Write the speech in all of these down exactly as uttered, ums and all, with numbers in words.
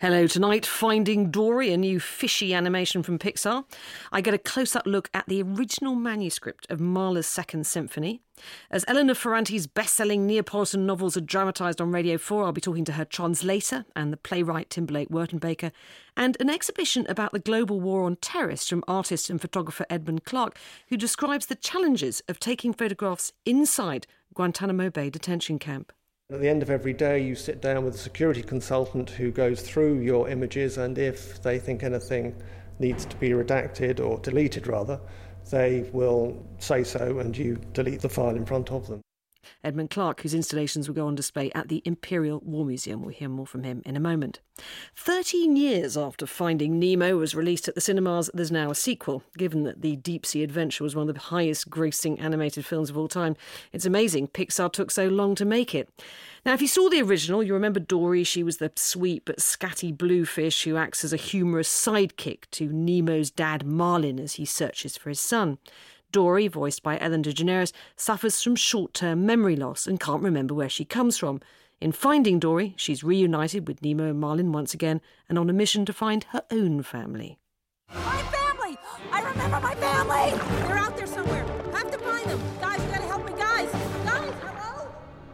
Hello tonight, Finding Dory, a new fishy animation from Pixar. I get a close-up look at the original manuscript of Mahler's Second Symphony. As Elena Ferrante's best-selling Neapolitan novels are dramatised on Radio four, I'll be talking to her translator and the playwright Timberlake Wertenbaker, and an exhibition about the global war on terrorists from artist and photographer Edmund Clark, who describes the challenges of taking photographs inside Guantanamo Bay detention camp. At the end of every day, you sit down with a security consultant who goes through your images, and if they think anything needs to be redacted or deleted, rather, they will say so and you delete the file in front of them. Edmund Clark, whose installations will go on display at the Imperial War Museum. We'll hear more from him in a moment. Thirteen years after Finding Nemo was released at the cinemas, there's now a sequel. Given that the Deep Sea Adventure was one of the highest grossing animated films of all time, it's amazing Pixar took so long to make it. Now, if you saw the original, you remember Dory. She was the sweet but scatty bluefish who acts as a humorous sidekick to Nemo's dad Marlin as he searches for his son. Dory, voiced by Ellen DeGeneres, suffers from short-term memory loss and can't remember where she comes from. In Finding Dory, she's reunited with Nemo and Marlin once again and on a mission to find her own family. My family! I remember my family! They're out there somewhere. I have to find them. Guys, you gotta help me, guys. Guys, hello?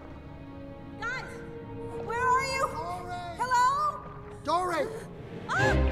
Guys, where are you? Dory! Hello? Dory! Ah!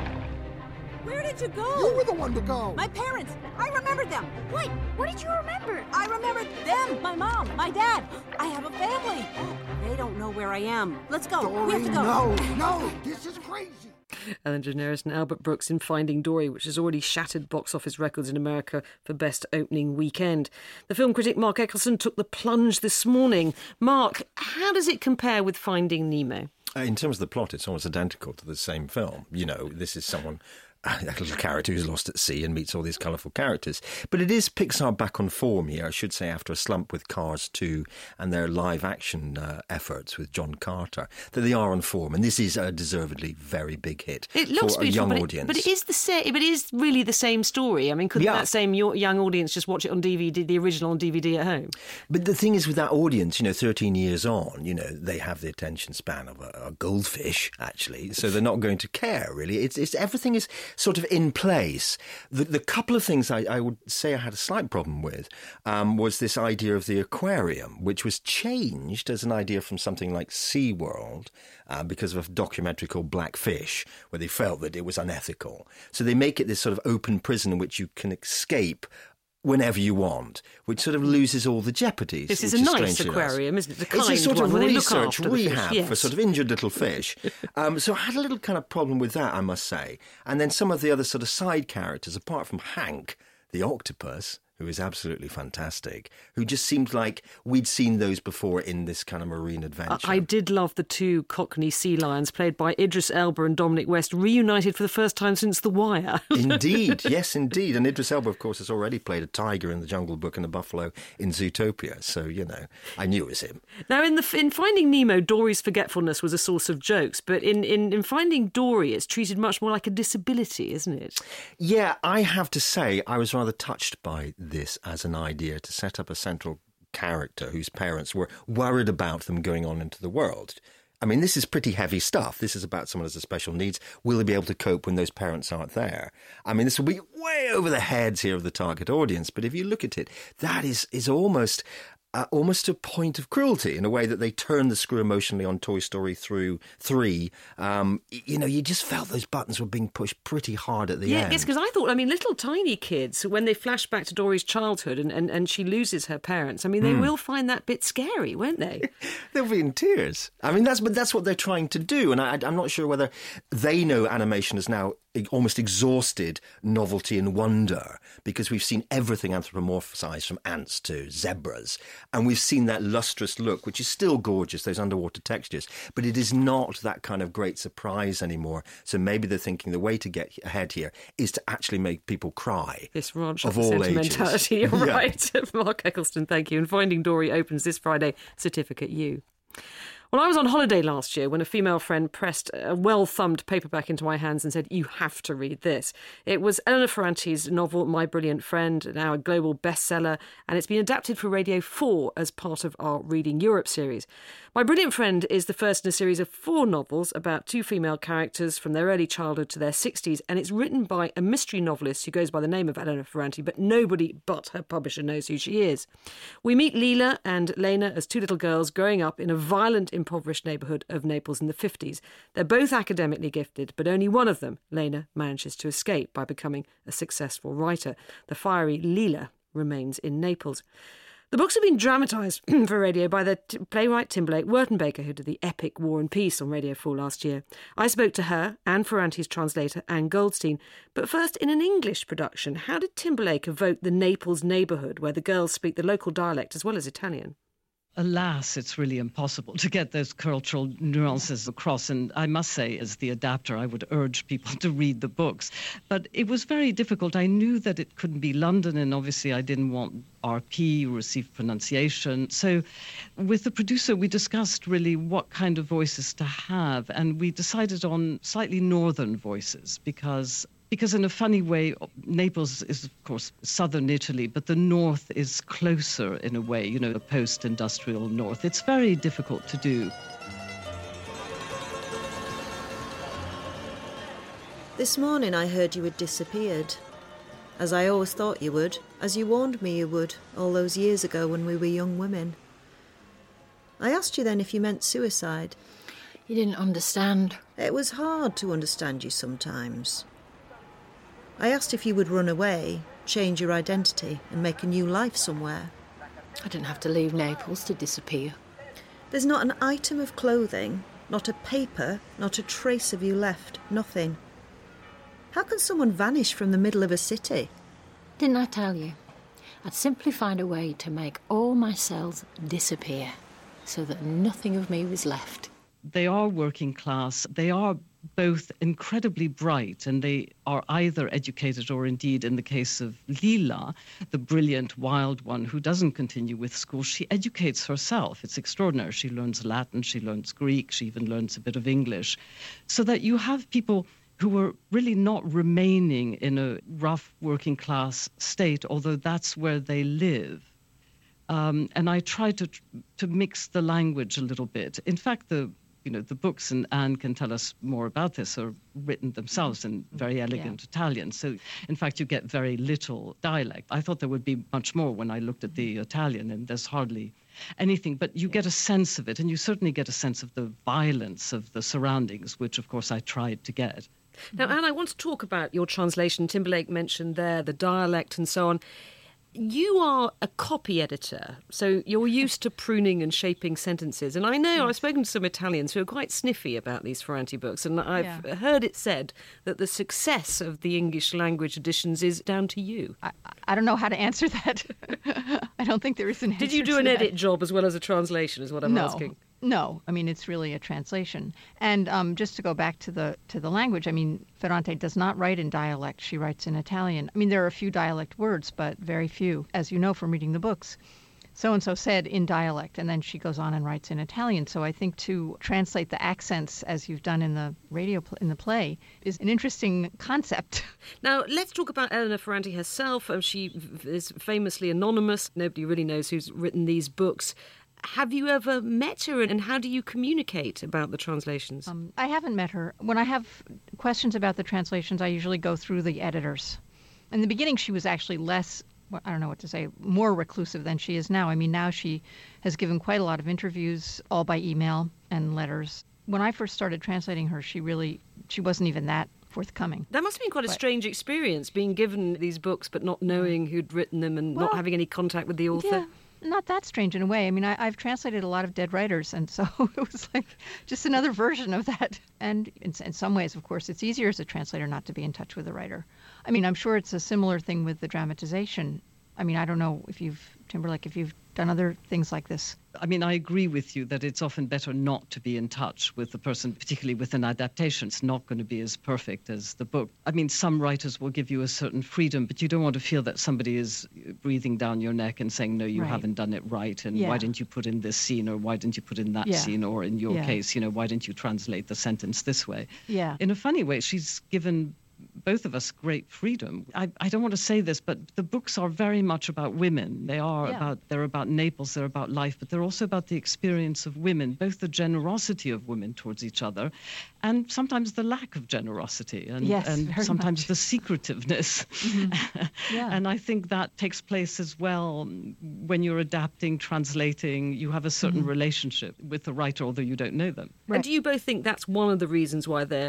Where did you go? You were the one to go. My parents. I remembered them. Wait, what did you remember? I remembered them. My mom, my dad. I have a family. They don't know where I am. Let's go. Dory, we have to go. no, no, this is crazy. Ellen DeGeneres and Albert Brooks in Finding Dory, which has already shattered box office records in America for best opening weekend. The film critic Mark Eccleston took the plunge this morning. Mark, how does it compare with Finding Nemo? Uh, in terms of the plot, it's almost identical to the same film. You know, this is someone... a little character who's lost at sea and meets all these colourful characters. But it is Pixar back on form here, I should say, after a slump with Cars two and their live-action uh, efforts with John Carter, that they are on form. And this is a deservedly very big hit it looks for a young but audience. It, but it is the same. But it is really the same story. I mean, couldn't yeah. that same young audience just watch it on D V D, the original on D V D at home? But the thing is, with that audience, you know, thirteen years on, you know, they have the attention span of a, a goldfish, actually. So they're not going to care, really. It's, it's everything is sort of in place. The, the couple of things I, I would say I had a slight problem with um, was this idea of the aquarium, which was changed as an idea from something like SeaWorld uh, because of a documentary called Blackfish, where they felt that it was unethical. So they make it this sort of open prison in which you can escape whenever you want, which sort of loses all the jeopardies. This is a nice aquarium, isn't it? The kind it's a sort one of where they research look after the fish, rehab yes. for sort of injured little fish. um, so I had a little kind of problem with that, I must say. And then some of the other sort of side characters, apart from Hank, the octopus, who is absolutely fantastic, who just seemed like we'd seen those before in this kind of marine adventure. I did love the two Cockney sea lions, played by Idris Elba and Dominic West, reunited for the first time since The Wire. Indeed, yes, indeed. And Idris Elba, of course, has already played a tiger in The Jungle Book and a buffalo in Zootopia. So, you know, I knew it was him. Now, in the in Finding Nemo, Dory's forgetfulness was a source of jokes, but in, in, in Finding Dory, it's treated much more like a disability, isn't it? Yeah, I have to say, I was rather touched by this as an idea to set up a central character whose parents were worried about them going on into the world. I mean, this is pretty heavy stuff. This is about someone who has special needs. Will they be able to cope when those parents aren't there? I mean, this will be way over the heads here of the target audience. But if you look at it, that is, is almost... Uh, almost a point of cruelty in a way that they turn the screw emotionally on Toy Story through three. Um, you know, you just felt those buttons were being pushed pretty hard at the yeah, end. Yes, because I thought, I mean, little tiny kids, when they flash back to Dory's childhood and, and, and she loses her parents, I mean, they mm. will find that bit scary, won't they? They'll be in tears. I mean, that's but that's what they're trying to do. And I, I'm not sure whether they know animation is now almost exhausted novelty and wonder, because we've seen everything anthropomorphized from ants to zebras, and we've seen that lustrous look, which is still gorgeous, those underwater textures, but it is not that kind of great surprise anymore. So maybe they're thinking the way to get ahead here is to actually make people cry. This ranch of all sentimentality, ages. You're yeah. right. Mark Eccleston, thank you. And Finding Dory opens this Friday, Certificate U. Well, I was on holiday last year when a female friend pressed a well-thumbed paperback into my hands and said, "You have to read this." It was Elena Ferrante's novel, My Brilliant Friend, now a global bestseller, and it's been adapted for Radio four as part of our Reading Europe series. My Brilliant Friend is the first in a series of four novels about two female characters from their early childhood to their sixties, and it's written by a mystery novelist who goes by the name of Elena Ferrante, but nobody but her publisher knows who she is. We meet Lila and Lena as two little girls growing up in a violent, impoverished neighbourhood of Naples in the fifties. They're both academically gifted, but only one of them, Lena, manages to escape by becoming a successful writer. The fiery Lila remains in Naples. The books have been dramatised for radio by the t- playwright Timberlake Wertenbaker, who did the epic War and Peace on Radio four last year. I spoke to her and Ferrante's translator, Anne Goldstein. But first, in an English production, how did Timberlake evoke the Naples neighbourhood where the girls speak the local dialect as well as Italian? Alas, it's really impossible to get those cultural nuances across. And I must say, as the adapter, I would urge people to read the books. But it was very difficult. I knew that it couldn't be London, and obviously I didn't want R P, received pronunciation. So with the producer, we discussed really what kind of voices to have. And we decided on slightly northern voices because... Because in a funny way, Naples is, of course, southern Italy, but the north is closer in a way, you know, the post-industrial north. It's very difficult to do. This morning I heard you had disappeared, as I always thought you would, as you warned me you would, all those years ago when we were young women. I asked you then if you meant suicide. You didn't understand. It was hard to understand you sometimes. I asked if you would run away, change your identity, and make a new life somewhere. I didn't have to leave Naples to disappear. There's not an item of clothing, not a paper, not a trace of you left, nothing. How can someone vanish from the middle of a city? Didn't I tell you? I'd simply find a way to make all my cells disappear, so that nothing of me was left. They are working class. They are both incredibly bright, and they are either educated or indeed, in the case of Lila, the brilliant, wild one who doesn't continue with school, she educates herself. It's extraordinary. She learns Latin, she learns Greek, she even learns a bit of English. So that you have people who are really not remaining in a rough working class state, although that's where they live. Um, and I try to to mix the language a little bit. In fact, the You know, the books, and Anne can tell us more about this, are written themselves in very elegant yeah. Italian. So, in fact, you get very little dialect. I thought there would be much more when I looked at the Italian, and there's hardly anything. But you yeah. get a sense of it, and you certainly get a sense of the violence of the surroundings, which, of course, I tried to get. Now, Anne, I want to talk about your translation. Timberlake mentioned there the dialect and so on. You are a copy editor, so you're used to pruning and shaping sentences. And I know yes. I've spoken to some Italians who are quite sniffy about these Ferrante books, and I've yeah. heard it said that the success of the English language editions is down to you. I, I don't know how to answer that. I don't think there is an answer. Did you do an that. edit job as well as a translation, is what I'm no. asking? No, I mean, it's really a translation. And um, just to go back to the to the language, I mean, Ferrante does not write in dialect. She writes in Italian. I mean, there are a few dialect words, but very few, as you know from reading the books. So-and-so said in dialect, and then she goes on and writes in Italian. So I think to translate the accents, as you've done in the radio, pl- in the play, is an interesting concept. Now, let's talk about Elena Ferrante herself. Um, she is famously anonymous. Nobody really knows who's written these books. Have you ever met her, and how do you communicate about the translations? Um, I haven't met her. When I have questions about the translations, I usually go through the editors. In the beginning, she was actually less, I don't know what to say, more reclusive than she is now. I mean, now she has given quite a lot of interviews, all by email and letters. When I first started translating her, she really, she wasn't even that forthcoming. That must have been quite a but, strange experience, being given these books but not knowing who'd written them and well, not having any contact with the author. Yeah. Not that strange in a way. I mean, I, I've translated a lot of dead writers, and so it was like just another version of that. And in, in some ways, of course, it's easier as a translator not to be in touch with the writer. I mean, I'm sure it's a similar thing with the dramatization I mean, I don't know if you've, Timberlake, if you've done other things like this. I mean, I agree with you that it's often better not to be in touch with the person, particularly with an adaptation. It's not going to be as perfect as the book. I mean, some writers will give you a certain freedom, but you don't want to feel that somebody is breathing down your neck and saying, no, you Right. haven't done it right, and Yeah. why didn't you put in this scene, or why didn't you put in that Yeah. scene, or in your Yeah. case, you know, why didn't you translate the sentence this way? Yeah. In a funny way, she's given both of us great freedom. I, I don't want to say this, but the books are very much about women. They are Yeah. about, they're about Naples, they're about life, but they're also about the experience of women, both the generosity of women towards each other and sometimes the lack of generosity, and, Yes, and very sometimes much. the secretiveness. Yeah. And I think that takes place as well when you're adapting, translating. You have a certain Mm-hmm. relationship with the writer, although you don't know them. And do you both think that's one of the reasons why they're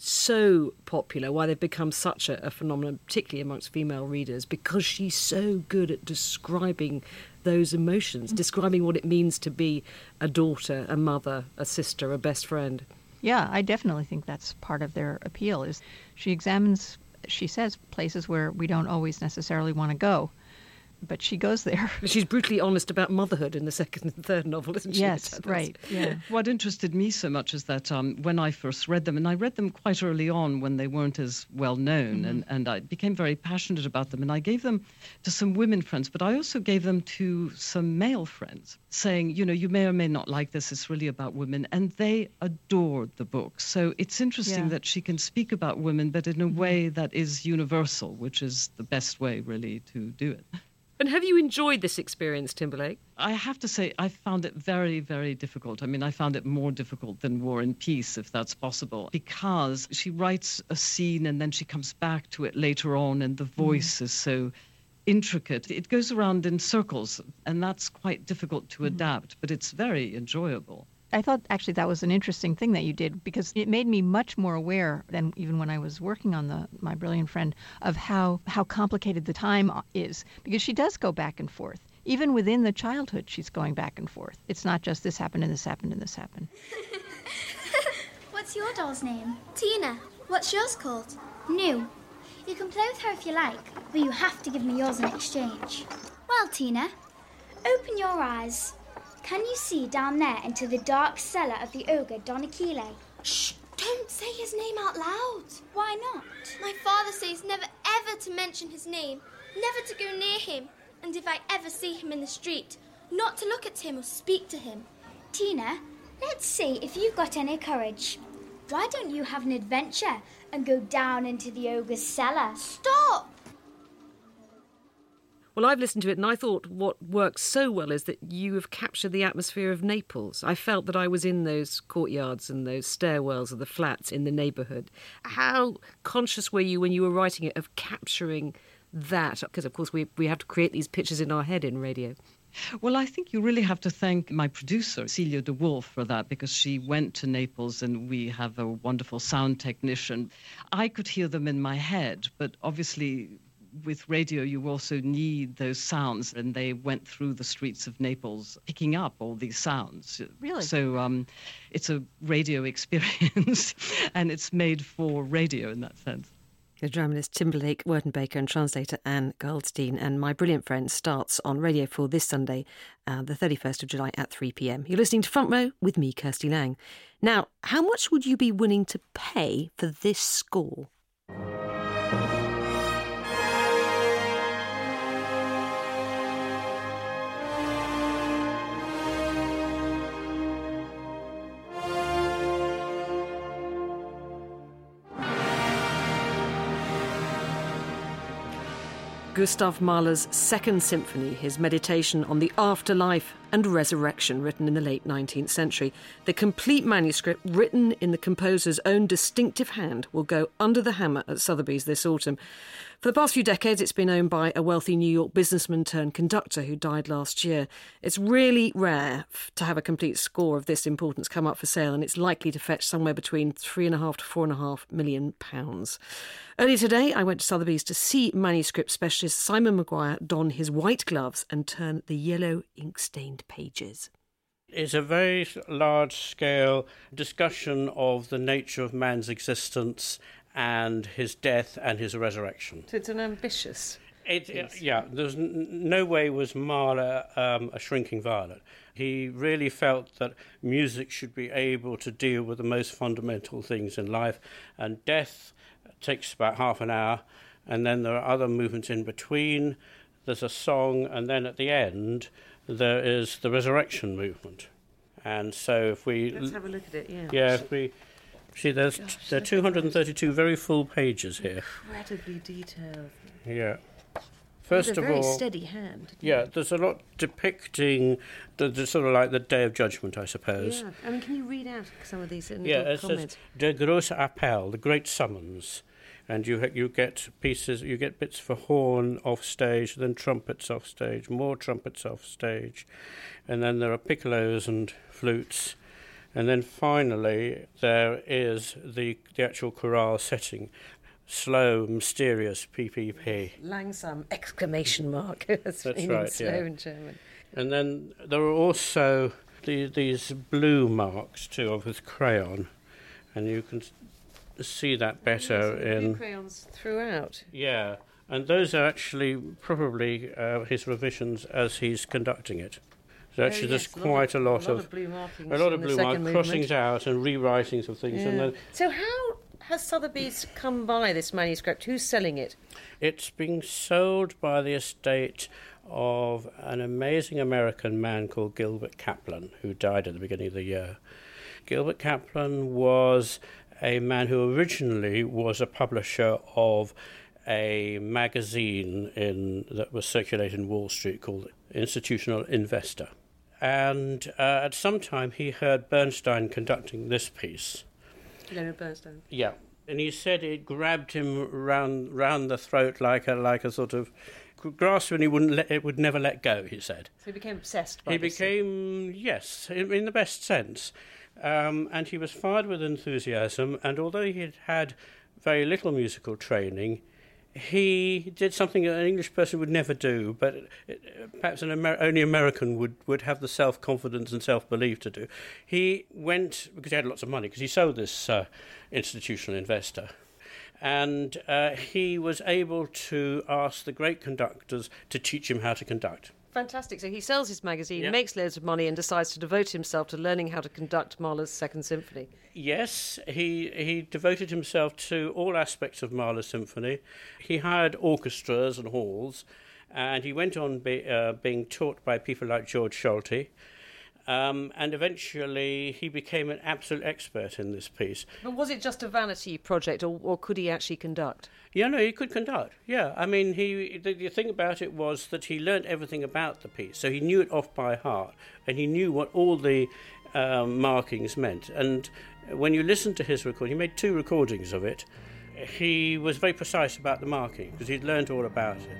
so popular, why they've become such a, a phenomenon, particularly amongst female readers, because she's so good at describing those emotions, describing what it means to be a daughter, a mother, a sister, a best friend? Yeah, I definitely think that's part of their appeal. Is she examines, she says, places where we don't always necessarily want to go, but she goes there. She's brutally honest about motherhood in the second and third novel, isn't she? Yes, That's- right. Yeah. What interested me so much is that um, when I first read them, and I read them quite early on when they weren't as well known, Mm-hmm. and, and I became very passionate about them, and I gave them to some women friends, but I also gave them to some male friends, saying, you know, you may or may not like this, it's really about women, and they adored the book. So it's interesting Yeah. that she can speak about women, but in a Mm-hmm. way that is universal, which is the best way, really, to do it. And have you enjoyed this experience, Timberlake? I have to say, I found it very, very difficult. I mean, I found it more difficult than War and Peace, if that's possible, because she writes a scene and then she comes back to it later on, and the voice is so intricate. It goes around in circles, and that's quite difficult to adapt, but it's very enjoyable. I thought actually that was an interesting thing that you did, because it made me much more aware than even when I was working on the My Brilliant Friend of how, how complicated the time is, because she does go back and forth. Even within the childhood, she's going back and forth. It's not just this happened and this happened and this happened. What's your doll's name? Tina. What's yours called? New. You can play with her if you like, but you have to give me yours in exchange. Well, Tina, open your eyes. Can you see down there into the dark cellar of the ogre Don Achille? Shh! Don't say his name out loud. Why not? My father says never ever to mention his name, never to go near him, and if I ever see him in the street, not to look at him or speak to him. Tina, let's see if you've got any courage. Why don't you have an adventure and go down into the ogre's cellar? Stop! Well, I've listened to it, and I thought what works so well is that you have captured the atmosphere of Naples. I felt that I was in those courtyards and those stairwells of the flats in the neighbourhood. How conscious were you when you were writing it of capturing that? Because, of course, we we have to create these pictures in our head in radio. Well, I think you really have to thank my producer, Celia de Wolf, for that, because she went to Naples and we have a wonderful sound technician. I could hear them in my head, but obviously with radio you also need those sounds, and they went through the streets of Naples picking up all these sounds. Really? So um, it's a radio experience and it's made for radio in that sense. The dramatist Timberlake Wertenbaker and translator Anne Goldstein. And My Brilliant Friend starts on Radio four this Sunday, uh, the thirty-first of July at three p.m. You're listening to Front Row with me, Kirsty Lang. Now, how much would you be willing to pay for this score? Gustav Mahler's Second Symphony, his meditation on the afterlife and resurrection, written in the late nineteenth century. The complete manuscript, written in the composer's own distinctive hand, will go under the hammer at Sotheby's this autumn. For the past few decades, it's been owned by a wealthy New York businessman turned conductor who died last year. It's really rare to have a complete score of this importance come up for sale, and it's likely to fetch somewhere between three and a half to four and a half million pounds. Earlier today, I went to Sotheby's to see manuscript specialist Simon Maguire don his white gloves and turn the yellow ink-stained pages. It's a very large-scale discussion of the nature of man's existence and his death and his resurrection. So it's an ambitious It, it, yeah, there's n- no way was Mahler um, a shrinking violet. He really felt that music should be able to deal with the most fundamental things in life, and death takes about half an hour, and then there are other movements in between. There's a song, and then at the end there is the resurrection movement. And so if we... Let's have a look at it, yeah. Yeah, if we... See, there's Gosh, there are two hundred thirty-two very full pages here. Incredibly detailed. Yeah. First With a of very all, steady hand. Yeah, there's a lot depicting the, the sort of like the Day of Judgment, I suppose. Yeah, I mean, can you read out some of these in yeah, the it comments? says Der große Appell, the great summons, and you you get pieces, you get bits for horn off stage, then trumpets off stage, more trumpets off stage, and then there are piccolos and flutes, and then finally there is the the actual chorale setting. Slow, mysterious, P P P. Langsam, exclamation mark. That's, That's meaning right, slow yeah. in German. And then there are also the, these blue marks too, with crayon, and you can see that better yes, in... blue crayons throughout. Yeah, and those are actually probably uh, his revisions as he's conducting it. So actually oh, yes, there's quite a lot, a lot of... of blue markings A lot of in blue the marks, second crossings movement. out and rewritings of things. Yeah. And then So how has Sotheby's come by this manuscript? Who's selling it? It's being sold by the estate of an amazing American man called Gilbert Kaplan, who died at the beginning of the year. Gilbert Kaplan was a man who originally was a publisher of a magazine in that was circulated in Wall Street called Institutional Investor. And uh, at some time he heard Bernstein conducting this piece. Leonard Bernstein. Yeah, and he said it grabbed him round round the throat like a like a sort of grasp, and he wouldn't let it would never let go. He said. So he became obsessed by He this. became yes, in, in the best sense, um, and he was fired with enthusiasm. And although he had had very little musical training, he did something that an English person would never do, but it, perhaps an Amer- only American would, would have the self-confidence and self-belief to do. He went, because he had lots of money, because he sold this uh, institutional investor, and uh, he was able to ask the great conductors to teach him how to conduct. Fantastic. So he sells his magazine, Yep. makes loads of money, and decides to devote himself to learning how to conduct Mahler's Second Symphony. Yes, he he devoted himself to all aspects of Mahler's symphony. He hired orchestras and halls, and he went on be, uh, being taught by people like George Solti, um, and eventually he became an absolute expert in this piece. But was it just a vanity project, or, or could he actually conduct? Yeah, no, he could conduct. Yeah, I mean, he the, the thing about it was that he learnt everything about the piece, so he knew it off by heart, and he knew what all the um, markings meant. And when you listen to his recording, he made two recordings of it. He was very precise about the marking because he'd learnt all about it.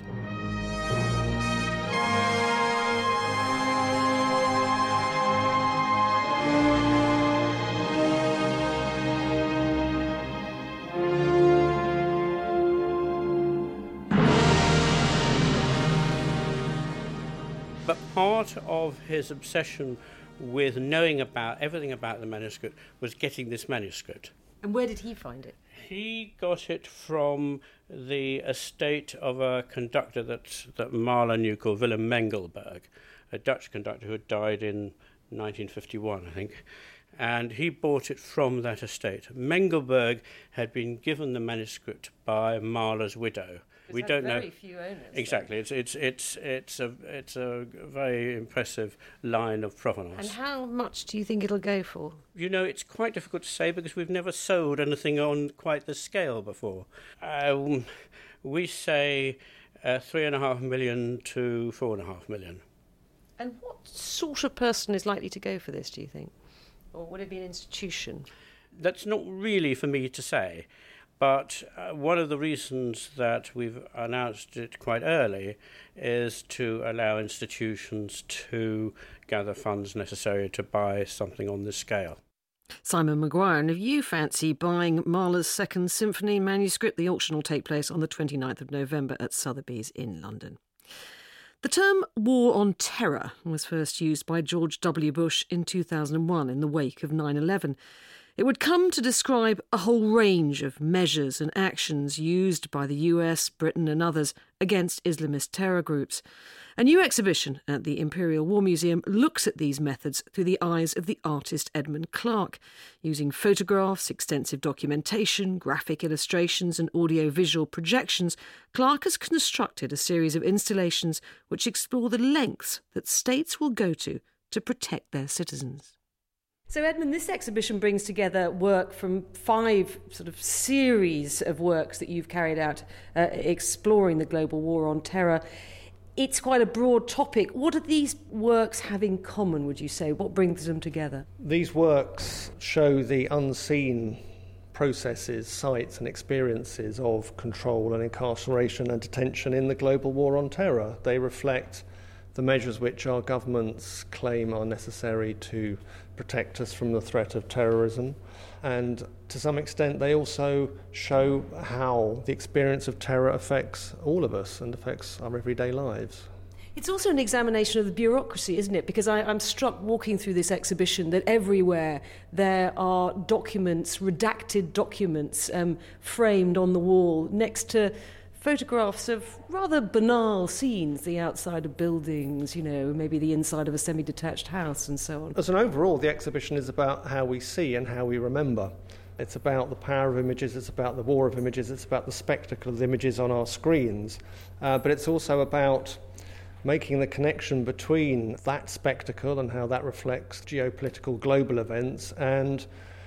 But part of his obsession with knowing about everything about the manuscript was getting this manuscript. And where did he find it? He got it from the estate of a conductor that, that Mahler knew called Willem Mengelberg, a Dutch conductor who had died in nineteen fifty-one, I think. And he bought it from that estate. Mengelberg had been given the manuscript by Mahler's widow. We don't very know few owners. exactly. It's it's it's it's a it's a very impressive line of provenance. And how much do you think it'll go for? You know, it's quite difficult to say because we've never sold anything on quite this scale before. Um, we say uh, three and a half million to four and a half million. And what sort of person is likely to go for this, do you think? Or would it be an institution? That's not really for me to say. But uh, one of the reasons that we've announced it quite early is to allow institutions to gather funds necessary to buy something on this scale. Simon Maguire, and if you fancy buying Mahler's Second Symphony manuscript, the auction will take place on the twenty-ninth of November at Sotheby's in London. The term war on terror was first used by George W. Bush in two thousand one in the wake of nine eleven. It would come to describe a whole range of measures and actions used by the U S, Britain and others against Islamist terror groups. A new exhibition at the Imperial War Museum looks at these methods through the eyes of the artist Edmund Clark. Using photographs, extensive documentation, graphic illustrations and audio-visual projections, Clark has constructed a series of installations which explore the lengths that states will go to to protect their citizens. So, Edmund, this exhibition brings together work from five sort of series of works that you've carried out uh, exploring the global war on terror. It's quite a broad topic. What do these works have in common, would you say? What brings them together? These works show the unseen processes, sites and experiences of control and incarceration and detention in the global war on terror. They reflect the measures which our governments claim are necessary to protect us from the threat of terrorism. And to some extent, they also show how the experience of terror affects all of us and affects our everyday lives. It's also an examination of the bureaucracy, isn't it? Because I, I'm struck walking through this exhibition that everywhere there are documents, redacted documents, um, framed on the wall next to photographs of rather banal scenes, the outside of buildings, you know, maybe the inside of a semi-detached house and so on. As an overall, the exhibition is about how we see and how we remember. It's about the power of images, it's about the war of images, it's about the spectacle of the images on our screens, uh, but it's also about making the connection between that spectacle and how that reflects geopolitical global events and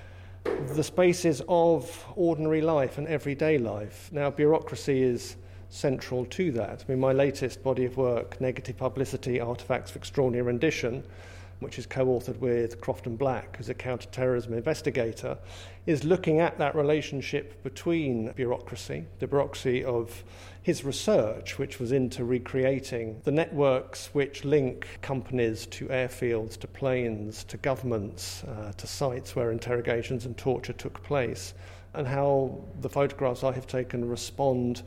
the spaces of ordinary life and everyday life. Now, bureaucracy is central to that. I mean, my latest body of work, Negative Publicity, Artefacts of Extraordinary Rendition, which is co-authored with Crofton Black, who's a counter-terrorism investigator, is looking at that relationship between bureaucracy, the bureaucracy of his research, which was into recreating the networks which link companies to airfields, to planes, to governments, uh, to sites where interrogations and torture took place, and how the photographs I have taken respond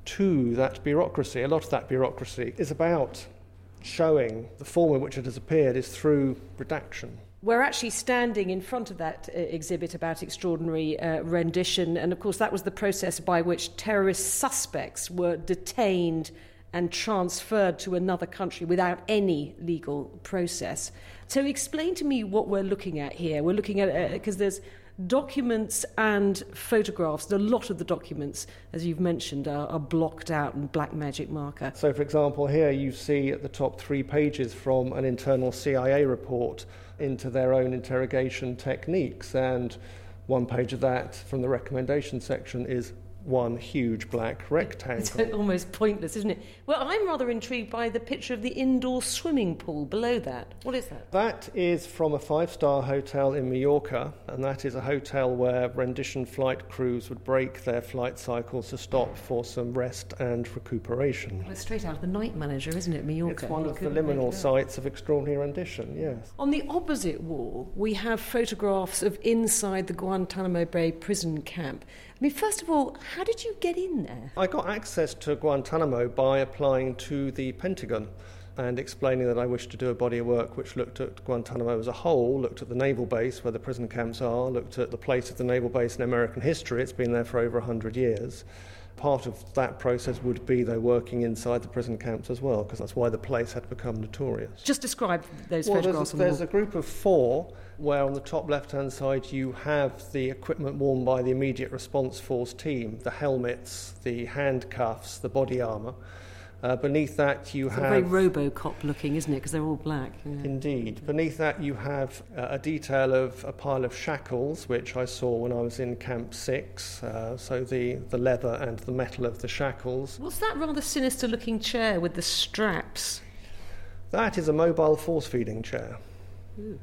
to that bureaucracy. A lot of that bureaucracy is about showing the form in which it has appeared is through redaction. We're actually standing in front of that uh, exhibit about extraordinary uh, rendition, and of course that was the process by which terrorist suspects were detained and transferred to another country without any legal process. So explain to me what we're looking at here. We're looking at, because uh, there's documents and photographs. A lot of the documents, as you've mentioned, are, are blocked out in black magic marker. So, for example, here you see at the top three pages from an internal C I A report into their own interrogation techniques, and one page of that from the recommendation section is one huge black rectangle. It's almost pointless, isn't it? Well, I'm rather intrigued by the picture of the indoor swimming pool below that. What is that? That is from a five-star hotel in Mallorca, and that is a hotel where rendition flight crews would break their flight cycles to stop for some rest and recuperation. Well, it's straight out of The Night Manager, isn't it, Mallorca? It's one of the liminal sites of extraordinary rendition, yes. On the opposite wall, we have photographs of inside the Guantanamo Bay prison camp. I mean, first of all, how did you get in there? I got access to Guantanamo by applying to the Pentagon and explaining that I wished to do a body of work which looked at Guantanamo as a whole, looked at the naval base where the prison camps are, looked at the place of the naval base in American history. It's been there for over one hundred years. Part of that process would be, though, working inside the prison camps as well, because that's why the place had become notorious. Just describe those well, photographs. There's, there's a group of four where on the top left-hand side you have the equipment worn by the immediate response force team, the helmets, the handcuffs, the body armour. Uh, beneath that you it's have... very Robocop looking, isn't it? Because they're all black. Yeah. Indeed. Beneath that you have uh, a detail of a pile of shackles, which I saw when I was in Camp six, uh, so the, the leather and the metal of the shackles. What's that rather sinister-looking chair with the straps? That is a mobile force-feeding chair, Ooh.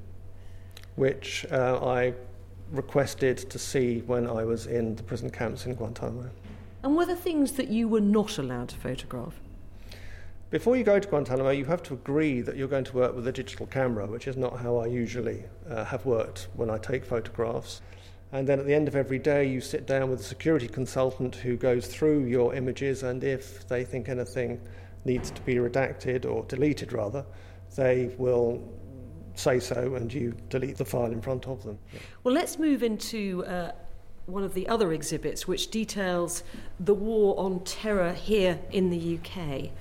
which uh, I requested to see when I was in the prison camps in Guantanamo. And were there things that you were not allowed to photograph? Before you go to Guantanamo, you have to agree that you're going to work with a digital camera, which is not how I usually uh, have worked when I take photographs. And then at the end of every day, you sit down with a security consultant who goes through your images, and if they think anything needs to be redacted, or deleted rather, they will say so and you delete the file in front of them. Yeah. Well, let's move into uh, one of the other exhibits, which details the war on terror here in the U K.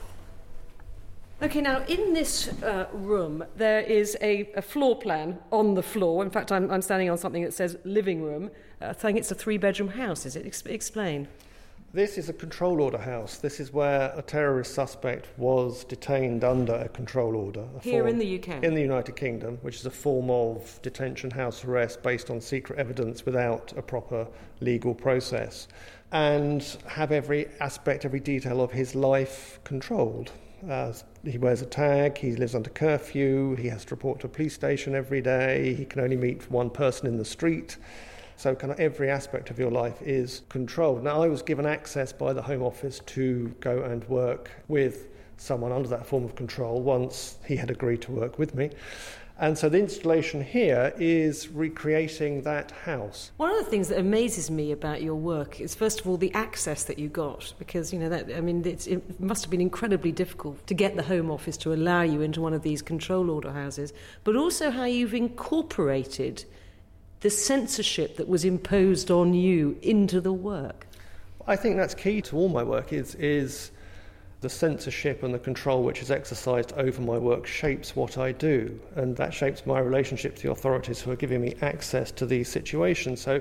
OK, now, in this uh, room, there is a, a floor plan on the floor. In fact, I'm, I'm standing on something that says living room. I think it's a three-bedroom house, is it? Ex- explain. This is a control order house. This is where a terrorist suspect was detained under a control order. A Here form, in the U K? In the United Kingdom, which is a form of detention house arrest based on secret evidence without a proper legal process, and have every aspect, every detail of his life controlled. Uh, he wears a tag, he lives under curfew, he has to report to a police station every day, he can only meet one person in the street. So kind of every aspect of your life is controlled. Now, I was given access by the Home Office to go and work with someone under that form of control once he had agreed to work with me. And so the installation here is recreating that house. One of the things that amazes me about your work is, first of all, the access that you got, because, you know, that I mean, it's, it must have been incredibly difficult to get the Home Office to allow you into one of these control order houses, but also how you've incorporated the censorship that was imposed on you into the work. I think that's key to all my work, is is the censorship and the control which is exercised over my work shapes what I do, and that shapes my relationship to the authorities who are giving me access to these situations. So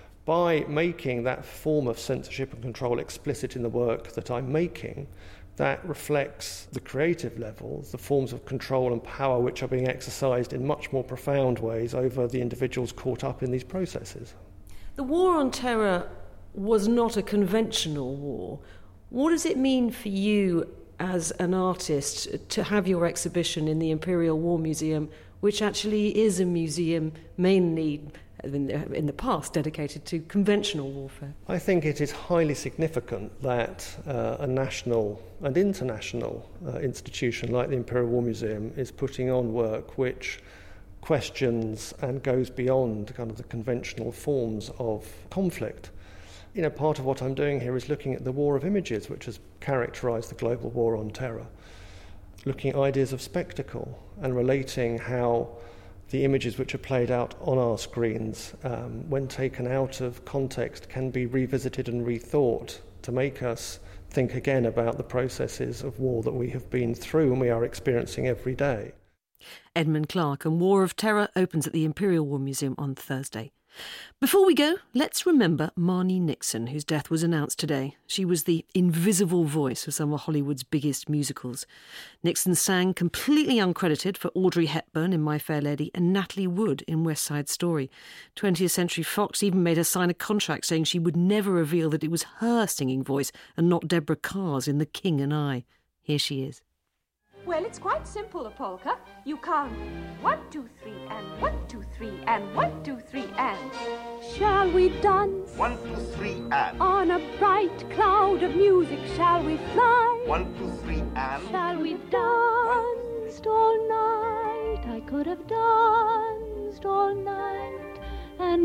by making that form of censorship and control explicit in the work that I'm making, that reflects the creative level, the forms of control and power which are being exercised in much more profound ways over the individuals caught up in these processes. The war on terror was not a conventional war. What does it mean for you as an artist to have your exhibition in the Imperial War Museum, which actually is a museum mainly in the, in the past dedicated to conventional warfare? I think it is highly significant that uh, a national and international uh, institution like the Imperial War Museum is putting on work which questions and goes beyond kind of the conventional forms of conflict. You know, part of what I'm doing here is looking at the war of images which has characterised the global war on terror, looking at ideas of spectacle and relating how the images which are played out on our screens, um, when taken out of context, can be revisited and rethought to make us think again about the processes of war that we have been through and we are experiencing every day. Edmund Clark and War of Terror opens at the Imperial War Museum on Thursday. Before we go, let's remember Marni Nixon, whose death was announced today. She was the invisible voice of some of Hollywood's biggest musicals. Nixon sang completely uncredited for Audrey Hepburn in My Fair Lady and Natalie Wood in West Side Story. twentieth Century Fox even made her sign a contract saying she would never reveal that it was her singing voice and not Deborah Kerr's in The King and I. Here she is. Well, it's quite simple, a polka. You count one, two, three, and one, two, three, and one, two, three, and... Shall we dance? One, two, three, and... On a bright cloud of music, shall we fly? One, two, three, and... Shall we dance all night? I could have danced all night and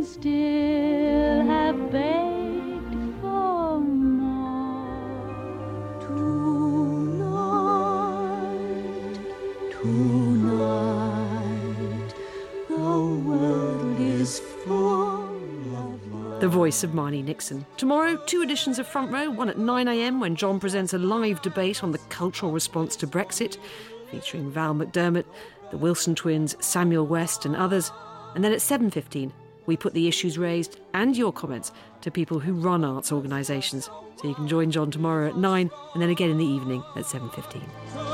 still have begged for more. Tonight, tonight, the world is full of love. The voice of Marni Nixon. Tomorrow, two editions of Front Row, one at nine a.m. when John presents a live debate on the cultural response to Brexit, featuring Val McDermott, the Wilson twins, Samuel West and others. And then at seven fifteen, we put the issues raised and your comments to people who run arts organisations. So you can join John tomorrow at nine and then again in the evening at seven fifteen.